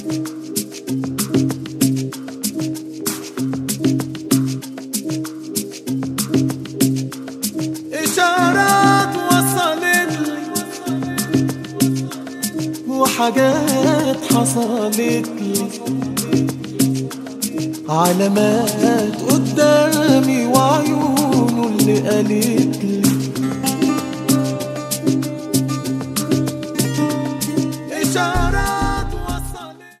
إشارات وصلت لي وحاجات حصلت لي، علامات قدامي وعيونه اللي قالت لي